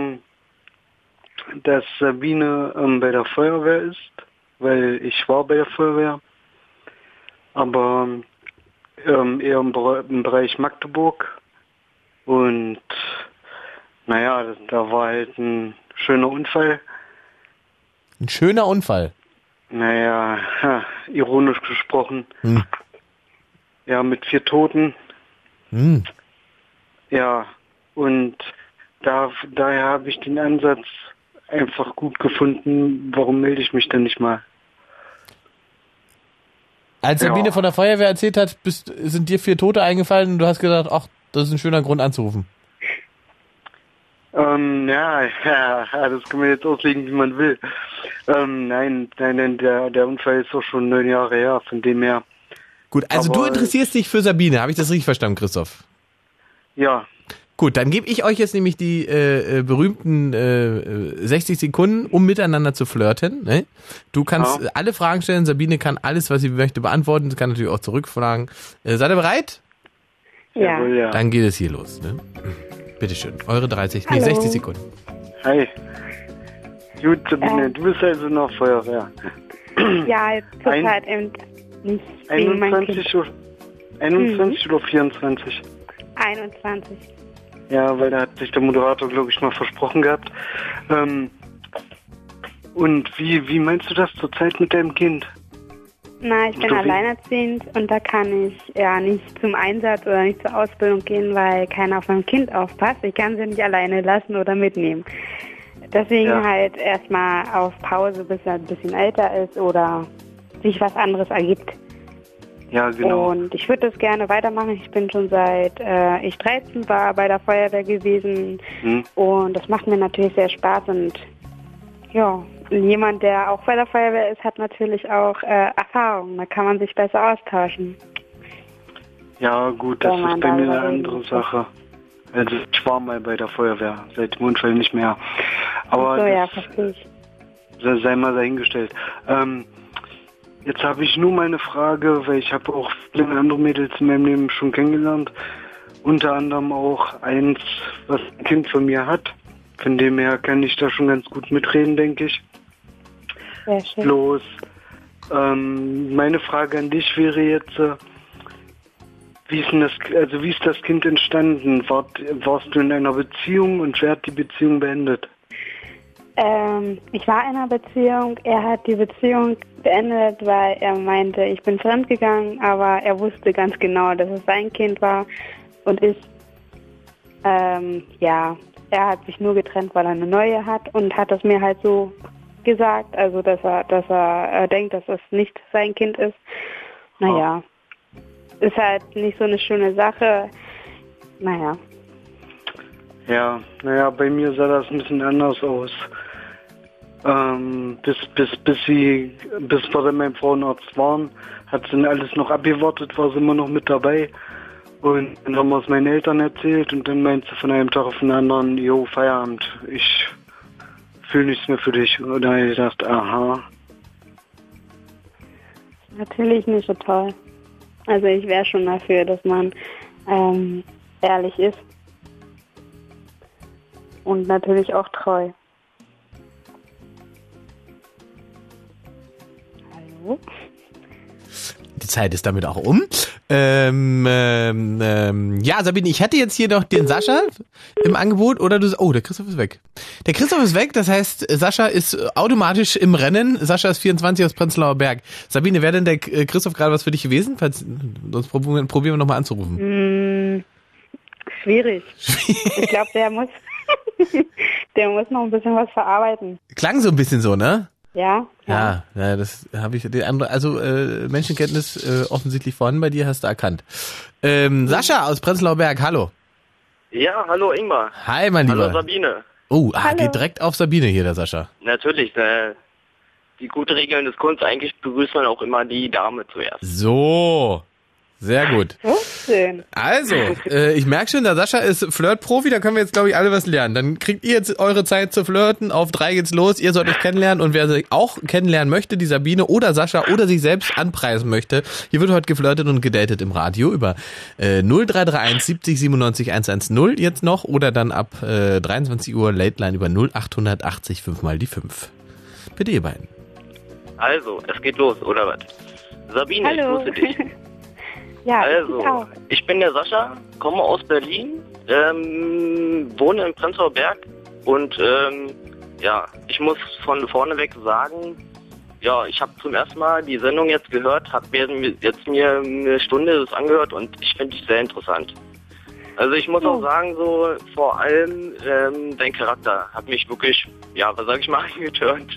dass Sabine bei der Feuerwehr ist, weil ich war bei der Feuerwehr, aber eher im Bereich Magdeburg. Und naja, da war halt ein schöner Unfall. Ein schöner Unfall? Naja, ironisch gesprochen. Ja, mit 4 Toten. Ja, und daher habe ich den Ansatz einfach gut gefunden. Warum melde ich mich denn nicht mal? Als Sabine von der Feuerwehr erzählt hat, sind dir 4 Tote eingefallen und du hast gedacht, ach, das ist ein schöner Grund anzurufen. Das kann man jetzt auslegen, wie man will. Nein, der Unfall ist doch schon 9 Jahre her, von dem her. Gut, also Aber du interessierst dich für Sabine, habe ich das richtig verstanden, Christoph? Ja. Gut, dann gebe ich euch jetzt nämlich die berühmten 60 Sekunden, um miteinander zu flirten. Ne? Du kannst alle Fragen stellen, Sabine kann alles, was sie möchte, beantworten. Sie kann natürlich auch zurückfragen. Seid ihr bereit? Ja. Jawohl, ja. Dann geht es hier los. Ne? Bitteschön, eure 60 Sekunden. Hi. Gut, Sabine, du bist also noch Feuerwehr. Ja, jetzt zurzeit eben nicht wegen meinem Kind. 21 oder 24? 21. Ja, weil da hat sich der Moderator, glaube ich, mal versprochen gehabt. Und wie meinst du das zurzeit mit deinem Kind? Na, ich bin alleinerziehend und da kann ich ja nicht zum Einsatz oder nicht zur Ausbildung gehen, weil keiner auf mein Kind aufpasst. Ich kann sie nicht alleine lassen oder mitnehmen. Deswegen halt erstmal auf Pause, bis er ein bisschen älter ist oder sich was anderes ergibt. Ja, genau. Und ich würde das gerne weitermachen. Ich bin schon seit ich 13 war bei der Feuerwehr gewesen und das macht mir natürlich sehr Spaß und ja, jemand, der auch bei der Feuerwehr ist, hat natürlich auch Erfahrung. Da kann man sich besser austauschen. Ja gut, das ist bei mir eine andere Sache. Also ich war mal bei der Feuerwehr, seit dem Unfall nicht mehr. Aber so, ja, verstehe ich. Sei mal dahingestellt. Jetzt habe ich nur mal eine Frage, weil ich habe auch viele andere Mädels in meinem Leben schon kennengelernt. Unter anderem auch eins, was ein Kind von mir hat. Von dem her kann ich da schon ganz gut mitreden, denke ich. Sehr schön. Bloß, meine Frage an dich wäre jetzt, wie ist das Kind entstanden? Warst du in einer Beziehung und wer hat die Beziehung beendet? Ich war in einer Beziehung. Er hat die Beziehung beendet, weil er meinte, ich bin fremdgegangen, aber er wusste ganz genau, dass es sein Kind war und ist. Er hat sich nur getrennt, weil er eine neue hat und hat es mir halt so gesagt, also dass er denkt, dass es nicht sein Kind ist. Naja, ist halt nicht so eine schöne Sache. Naja. Ja, bei mir sah das ein bisschen anders aus. Bis wir dann beim Frauenarzt waren, hat sie dann alles noch abgewartet, war sie immer noch mit dabei. Und dann haben wir es meinen Eltern erzählt und dann meinte sie von einem Tag auf den anderen, jo, Feierabend, ich fühle nichts mehr für dich. Und dann habe ich gedacht, aha. Natürlich nicht so toll. Also ich wäre schon dafür, dass man ehrlich ist. Und natürlich auch treu. Hallo? Die Zeit ist damit auch um. Ja, Sabine, ich hätte jetzt hier noch den Sascha im Angebot oder du... Oh, der Christoph ist weg. Der Christoph ist weg, das heißt, Sascha ist automatisch im Rennen. Sascha ist 24 aus Prenzlauer Berg. Sabine, wäre denn der Christoph gerade was für dich gewesen? Sonst probieren wir nochmal anzurufen. Schwierig. Ich glaube, der muss noch ein bisschen was verarbeiten. Klang so ein bisschen so, ne? Ja. Ja, das habe ich. Also Menschenkenntnis offensichtlich vorhanden bei dir, hast du erkannt. Sascha aus Prenzlauer Berg, hallo. Ja, hallo Ingmar. Hi, mein Lieber. Hallo Sabine. Oh, geht direkt auf Sabine hier, der Sascha. Natürlich, die gute Regeln des Kunst, eigentlich begrüßt man auch immer die Dame zuerst. So, sehr gut. So schön. Also, ich merke schon, der Sascha ist Flirt-Profi, da können wir jetzt, glaube ich, alle was lernen. Dann kriegt ihr jetzt eure Zeit zu flirten, auf 3 geht's los, ihr sollt euch kennenlernen und wer sich auch kennenlernen möchte, die Sabine oder Sascha oder sich selbst anpreisen möchte, hier wird heute geflirtet und gedatet im Radio über 0331 70 97 110 jetzt noch oder dann ab 23 Uhr Late Line über 0880 5 mal die 5. Bitte ihr beiden. Also, es geht los, oder was? Sabine, Hallo. ich grüße dich. Ja, Also, ich bin der Sascha, komme aus Berlin, wohne in Prenzlauer Berg und ich muss von vorneweg sagen, ja, ich habe zum ersten Mal die Sendung jetzt gehört, habe mir eine Stunde das angehört und ich finde es sehr interessant. Also ich muss auch sagen, so vor allem dein Charakter hat mich wirklich, was sag ich mal, angeturnt.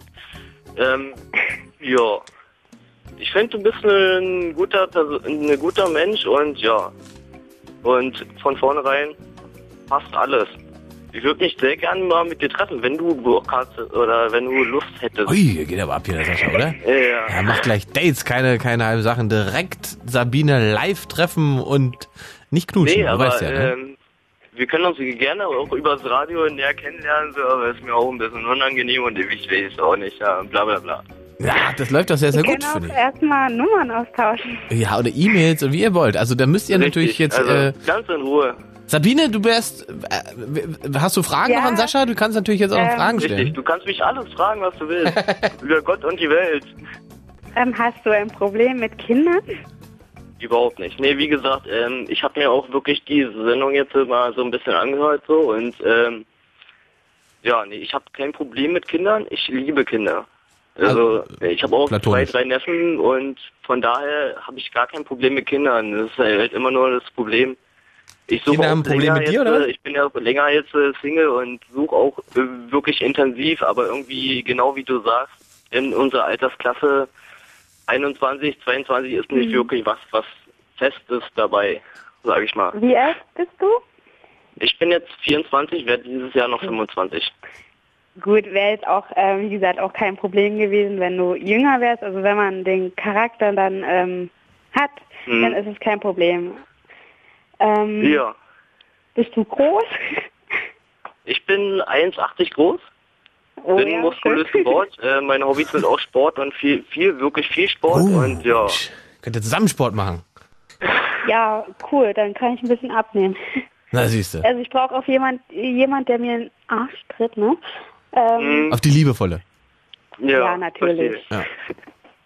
Ja. Ich finde, du bist ein guter Mensch und von vornherein passt alles. Ich würde mich sehr gerne mal mit dir treffen, wenn du Bock hast oder wenn du Lust hättest. Ui, geht aber ab hier, der Sascha, oder? Ja. Er macht gleich Dates, keine halben Sachen. Direkt Sabine live treffen und nicht knutschen, nee, du aber, weißt ja, ne? Wir können uns gerne auch übers Radio näher kennenlernen, so, aber ist mir auch ein bisschen unangenehm und ich weiß auch nicht, ja, bla bla bla. Ja, das läuft doch sehr, sehr gut, finde ich. ich. Wir können auch erstmal Nummern austauschen. Ja, oder E-Mails und wie ihr wollt. Also da müsst ihr natürlich jetzt... ganz in Ruhe. Sabine, du hast du Fragen noch an Sascha? Du kannst natürlich jetzt auch noch Fragen stellen. Richtig, du kannst mich alles fragen, was du willst. Über Gott und die Welt. Hast du ein Problem mit Kindern? Überhaupt nicht. Nee, wie gesagt, ich habe mir auch wirklich diese Sendung jetzt mal so ein bisschen angehört so und ich habe kein Problem mit Kindern. Ich liebe Kinder. Also ich habe auch platonisch. 2, 3 Neffen und von daher habe ich gar kein Problem mit Kindern. Das ist halt immer nur das Problem. Ich suche Kinder auch haben ein Problem länger mit dir, jetzt, oder? Ich bin ja länger jetzt Single und suche auch wirklich intensiv, aber irgendwie genau wie du sagst, in unserer Altersklasse 21, 22 ist nicht wirklich was Festes dabei, sage ich mal. Wie alt bist du? Ich bin jetzt 24, werde dieses Jahr noch 25. Gut, wäre jetzt auch, wie gesagt, auch kein Problem gewesen, wenn du jünger wärst. Also wenn man den Charakter dann hat, dann ist es kein Problem. Ja. Bist du groß? Ich bin 1,80 groß, Oh, bin ja, muskulös schön. gebaut. Meine Hobbys sind auch Sport und wirklich viel Sport. Und ja, Könnt ihr zusammen Sport machen? Ja, cool, dann kann ich ein bisschen abnehmen. Na, siehste. Also ich brauche auch jemand, der mir einen Arsch tritt, ne? Auf die liebevolle. Ja, natürlich. verstehe. Ja.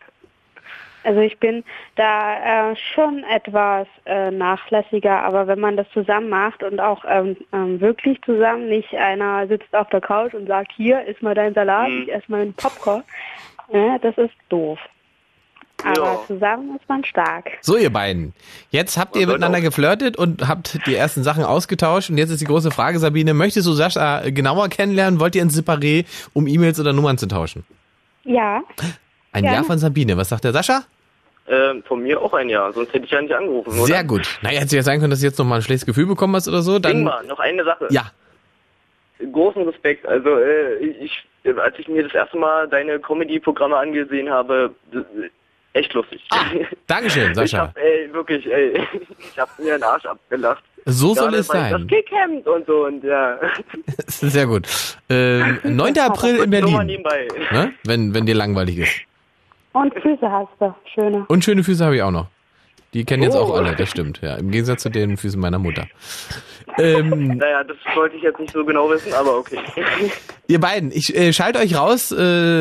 Also ich bin da schon etwas nachlässiger, aber wenn man das zusammen macht und auch wirklich zusammen, nicht einer sitzt auf der Couch und sagt, hier, iss mal dein Salat, ich esse mal einen Popcorn, das ist doof. Aber Ja. zusammen ist man stark. So, ihr beiden. Jetzt habt ihr miteinander geflirtet und habt die ersten Sachen ausgetauscht. Und jetzt ist die große Frage, Sabine, möchtest du Sascha genauer kennenlernen? Wollt ihr ins Separé, um E-Mails oder Nummern zu tauschen? Ja. Ein Gerne. Ja von Sabine. Was sagt der Sascha? Von mir auch ein Jahr, sonst hätte ich ja nicht angerufen, oder? Sehr gut. Naja, hätte ja sein können, dass du jetzt noch mal ein schlechtes Gefühl bekommen hast oder so. Dann, Ingmar, noch eine Sache. ja. Großen Respekt. Also als ich mir das erste Mal deine Comedy-Programme angesehen habe, echt lustig. Dankeschön, Sascha. Ich hab, wirklich, ich hab mir den Arsch abgelacht. So soll Gerade es bei Das sein. Kickhemd und so und ja. Sehr gut. 9. April in Nur mal Berlin. nebenbei. Ne? Wenn dir langweilig ist. Und Füße hast du, schöne. Und schöne Füße habe ich auch noch. Die kennen jetzt Oh. auch alle, das stimmt. Ja, im Gegensatz zu den Füßen meiner Mutter. Naja, das wollte ich jetzt nicht so genau wissen, aber okay. Ihr beiden, ich schalte euch raus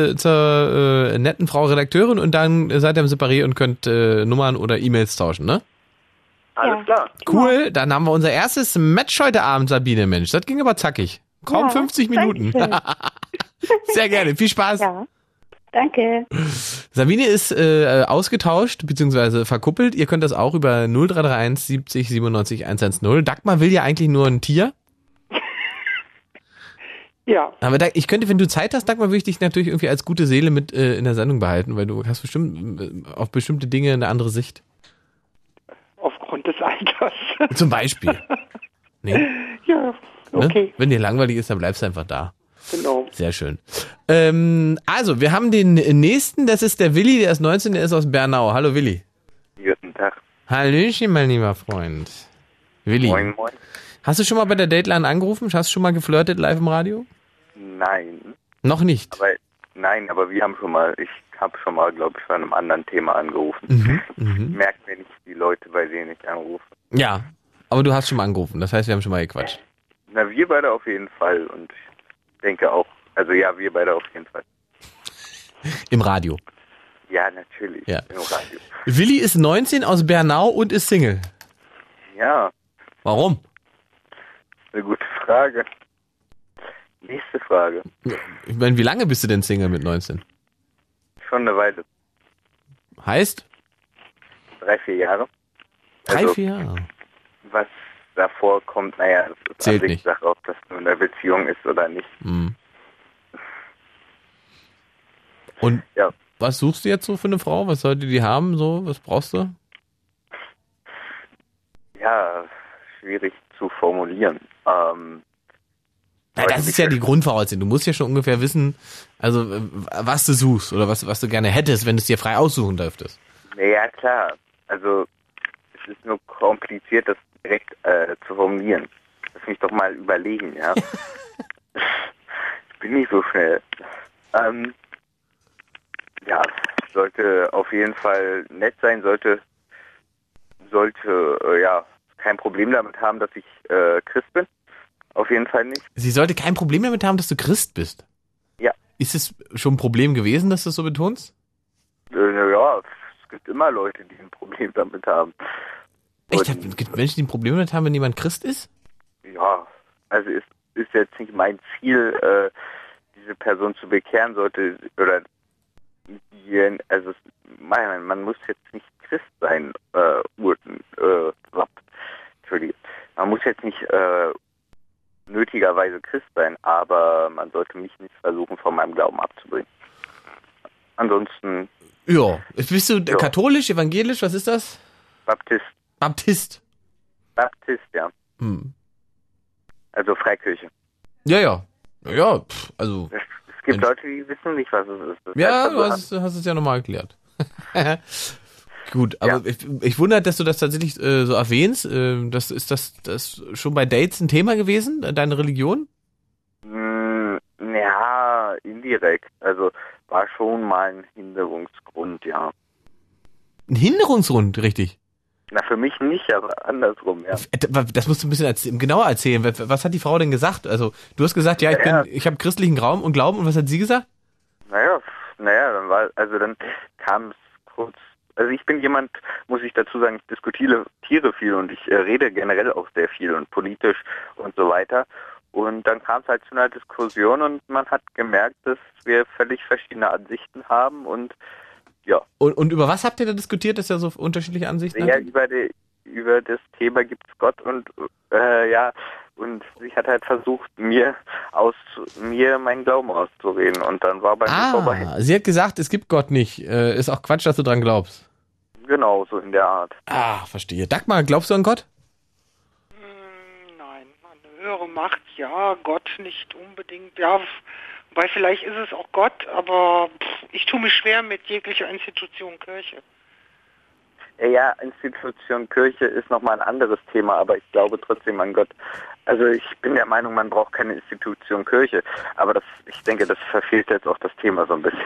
zur netten Frau Redakteurin und dann seid ihr im Separé und könnt Nummern oder E-Mails tauschen, ne? Alles klar. Cool, dann haben wir unser erstes Match heute Abend, Sabine, Mensch. Das ging aber zackig. Kaum Ja, 50 Minuten. Dankeschön. Sehr gerne, viel Spaß. Ja. Danke. Sabine ist ausgetauscht bzw. verkuppelt. Ihr könnt das auch über 0331 70 97 110. Dagmar will ja eigentlich nur ein Tier. Ja, Aber ich könnte, wenn du Zeit hast, Dagmar, würde ich dich natürlich irgendwie als gute Seele mit in der Sendung behalten, weil du hast bestimmt auf bestimmte Dinge eine andere Sicht. aufgrund des Alters. Zum Beispiel. Nee? Ja, okay, Ne? Wenn dir langweilig ist, dann bleibst du einfach da. genau. Sehr schön. Also, wir haben den nächsten, das ist der Willi, der ist 19, der ist aus Bernau. Hallo Willi. Guten Tag. Hallöchen, mein lieber Freund. Willi, Moin, moin. hast du schon mal bei der Dateline angerufen? Hast du schon mal geflirtet live im Radio? Nein, Noch nicht. aber wir haben schon mal, ich habe schon mal, glaube ich, bei einem anderen Thema angerufen. Merkt mir nicht die Leute, bei denen ich anrufe. Ja, aber du hast schon mal angerufen, das heißt, wir haben schon mal gequatscht. Na, wir beide auf jeden Fall und ich denke auch, also ja, wir beide auf jeden Fall. Im Radio. Ja, natürlich, Ja. im Radio. Willi ist 19 aus Bernau und ist Single. Ja, Warum? eine gute Frage. Nächste Frage. Ich meine, wie lange bist du denn Single mit 19? Schon eine Weile. Heißt? 3-4 Jahre. 3-4 Jahre. Was davor kommt, naja, das ist Zählt nicht. Sache, ob das nur eine Beziehung ist oder nicht. Mhm. Und Ja. was suchst du jetzt so für eine Frau? Was sollte die haben? So, was brauchst du? Ja, schwierig zu formulieren. Ja, das ist ja die Grundvoraussetzung. Du musst ja schon ungefähr wissen, also was du suchst oder was du gerne hättest, wenn du es dir frei aussuchen dürftest. Ja, klar. Also, es ist nur kompliziert, das direkt zu formulieren. Lass mich doch mal überlegen, ja. Ich bin nicht so schnell. Ja, sollte auf jeden Fall nett sein, sollte ja kein Problem damit haben, dass ich Christ bin. Auf jeden Fall nicht. Sie sollte kein Problem damit haben, dass du Christ bist. Ja. Ist es schon ein Problem gewesen, dass du es so betonst? Ja, es gibt immer Leute, die ein Problem damit haben. Echt? Und, Gibt Menschen, die ein Problem damit haben, wenn jemand Christ ist? ja, also ist jetzt nicht mein Ziel, diese Person zu bekehren, sollte, oder also man muss jetzt nicht Christ sein, Entschuldigung. Man muss jetzt nicht nötigerweise Christ sein, aber man sollte mich nicht versuchen, von meinem Glauben abzubringen. Ansonsten... Ja, bist du katholisch, evangelisch, was ist das? Baptist, ja. Also Freikirche. Ja, also... Es gibt Leute, die wissen nicht, was es ist. Das ja, du hast es ja nochmal erklärt. Gut, aber ich wundere, dass du das tatsächlich so erwähnst. Ist das schon bei Dates ein Thema gewesen, deine Religion? Ja, indirekt. Also war schon mal ein Hinderungsgrund, ja. Ein Hinderungsgrund, richtig? Na, für mich nicht, aber andersrum, ja. Das musst du ein bisschen genauer erzählen. Was hat die Frau denn gesagt? Also, du hast gesagt, ich habe christlichen Glauben und was hat sie gesagt? Naja, dann kam es kurz. Also ich bin jemand, muss ich dazu sagen, ich diskutiere viel und ich rede generell auch sehr viel und politisch und so weiter. Und dann kam es halt zu einer Diskussion und man hat gemerkt, dass wir völlig verschiedene Ansichten haben und ja. Und über was habt ihr da diskutiert, dass ihr so unterschiedliche Ansichten habt? Ja, über das Thema gibt's Gott und und sie hat halt versucht, mir meinen Glauben auszureden und dann war bei mir vorbei. Sie hat gesagt, es gibt Gott nicht. Ist auch Quatsch, dass du dran glaubst. Genau, so in der Art. Verstehe. Dagmar, glaubst du an Gott? Nein, eine höhere Macht, ja, Gott nicht unbedingt, ja, weil vielleicht ist es auch Gott, aber ich tue mich schwer mit jeglicher Institution Kirche. Ja, Institution Kirche ist nochmal ein anderes Thema, aber ich glaube trotzdem an Gott. Also ich bin der Meinung, man braucht keine Institution Kirche, aber ich denke, das verfehlt jetzt auch das Thema so ein bisschen.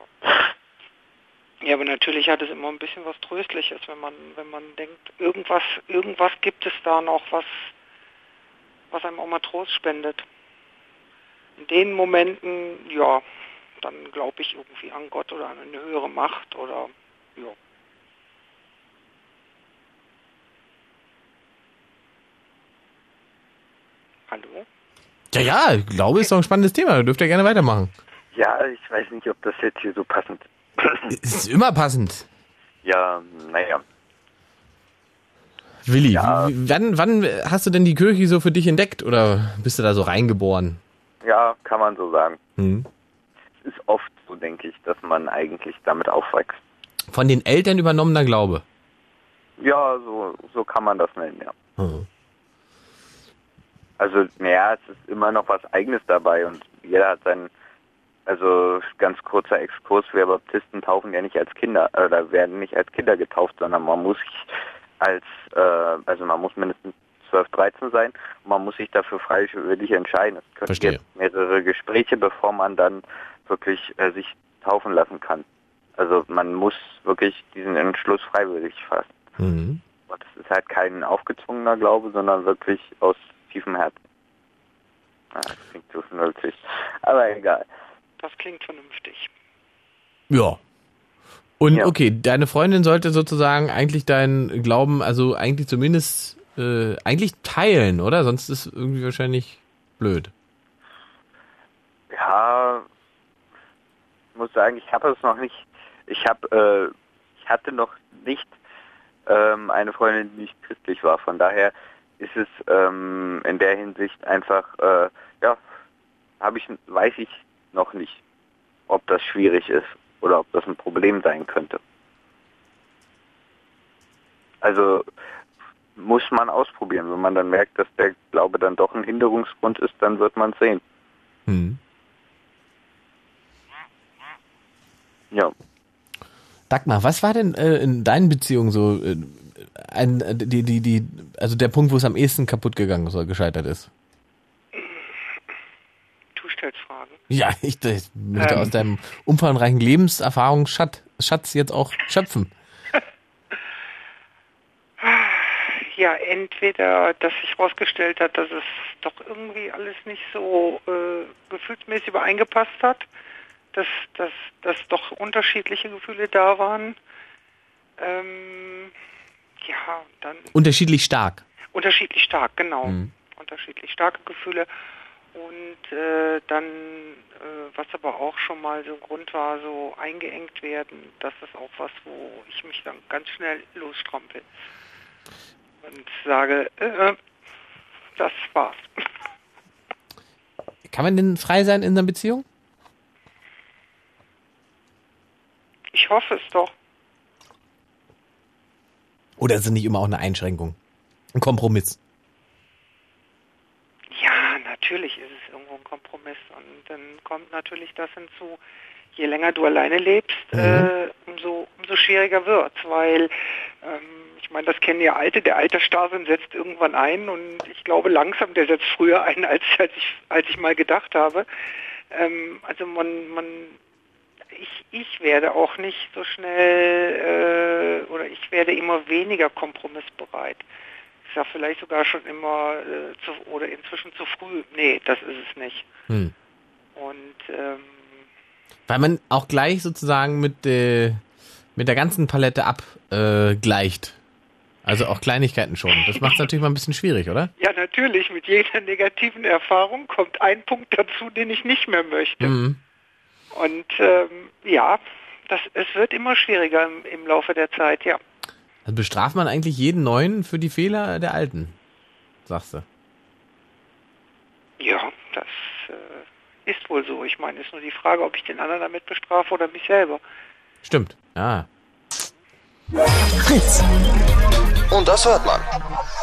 Ja, aber natürlich hat es immer ein bisschen was Tröstliches, wenn man denkt, irgendwas gibt es da noch, was einem auch mal Trost spendet. In den Momenten, ja, dann glaube ich irgendwie an Gott oder an eine höhere Macht oder, ja. Hallo? Ja, ich glaube, ist doch ein spannendes Thema. Da dürft ihr gerne weitermachen. Ja, ich weiß nicht, ob das jetzt hier so passend ist. Ist immer passend. Ja, naja. Willi, wann hast du denn die Kirche so für dich entdeckt oder bist du da so reingeboren? Ja, kann man so sagen. Es ist oft so, denke ich, dass man eigentlich damit aufwächst. Von den Eltern übernommener Glaube? Ja, so kann man das nennen, ja. Also, naja, es ist immer noch was Eigenes dabei und jeder hat also ganz kurzer Exkurs, wir Baptisten taufen ja nicht als Kinder, oder werden nicht als Kinder getauft, sondern man muss sich man muss mindestens 12, 13 sein und man muss sich dafür freiwillig entscheiden. Es können jetzt mehrere Gespräche, bevor man dann wirklich sich taufen lassen kann. Also man muss wirklich diesen Entschluss freiwillig fassen. Und es ist halt kein aufgezwungener Glaube, sondern wirklich aus tiefem Herzen. Das klingt so schnulzig, aber egal. Das klingt vernünftig. Ja. Und okay, deine Freundin sollte sozusagen eigentlich deinen Glauben, also eigentlich zumindest eigentlich teilen, oder? Sonst ist es irgendwie wahrscheinlich blöd. Ja, ich muss sagen, ich habe es noch nicht. Ich hatte noch nicht eine Freundin, die nicht christlich war. Von daher ist es in der Hinsicht einfach, weiß ich noch nicht, ob das schwierig ist oder ob das ein Problem sein könnte. Also muss man ausprobieren. Wenn man dann merkt, dass der Glaube dann doch ein Hinderungsgrund ist, dann wird man es sehen. Ja. Dagmar, was war denn in deinen Beziehungen so also der Punkt, wo es am ehesten kaputt gegangen ist oder gescheitert ist? Du stellst Fragen. Ja, ich möchte aus deinem umfangreichen Lebenserfahrungsschatz jetzt auch schöpfen. Ja, entweder, dass sich herausgestellt hat, dass es doch irgendwie alles nicht so gefühlsmäßig übereingepasst hat, dass doch unterschiedliche Gefühle da waren. Dann... Unterschiedlich stark? Unterschiedlich stark, genau. Unterschiedlich starke Gefühle. Und dann was aber auch schon mal so ein Grund war, so eingeengt werden, das ist auch was, wo ich mich dann ganz schnell losstrampel und sage, das war's. Kann man denn frei sein in einer Beziehung? Ich hoffe es doch. Oder ist es nicht immer auch eine Einschränkung? Ein Kompromiss? Ja, natürlich ist es irgendwo ein Kompromiss. Und dann kommt natürlich das hinzu, je länger du alleine lebst, umso schwieriger wird's, weil ich meine, das kennen ja Alte, der Altersstarrsinn setzt irgendwann ein und ich glaube langsam, der setzt früher ein, als ich mal gedacht habe. Also ich werde auch nicht so schnell oder ich werde immer weniger kompromissbereit. Ich sage vielleicht sogar schon immer oder inzwischen zu früh. Nee, das ist es nicht. Und weil man auch gleich sozusagen mit der ganzen Palette abgleicht. Also auch Kleinigkeiten schon. Das macht es natürlich mal ein bisschen schwierig, oder? Ja, natürlich. Mit jeder negativen Erfahrung kommt ein Punkt dazu, den ich nicht mehr möchte. Mhm. Und ja, es wird immer schwieriger im Laufe der Zeit, ja. Also bestraft man eigentlich jeden Neuen für die Fehler der Alten, sagst du? Ja, das ist wohl so. Ich meine, es ist nur die Frage, ob ich den anderen damit bestrafe oder mich selber. Stimmt, ja. Fritz. Und das hört man.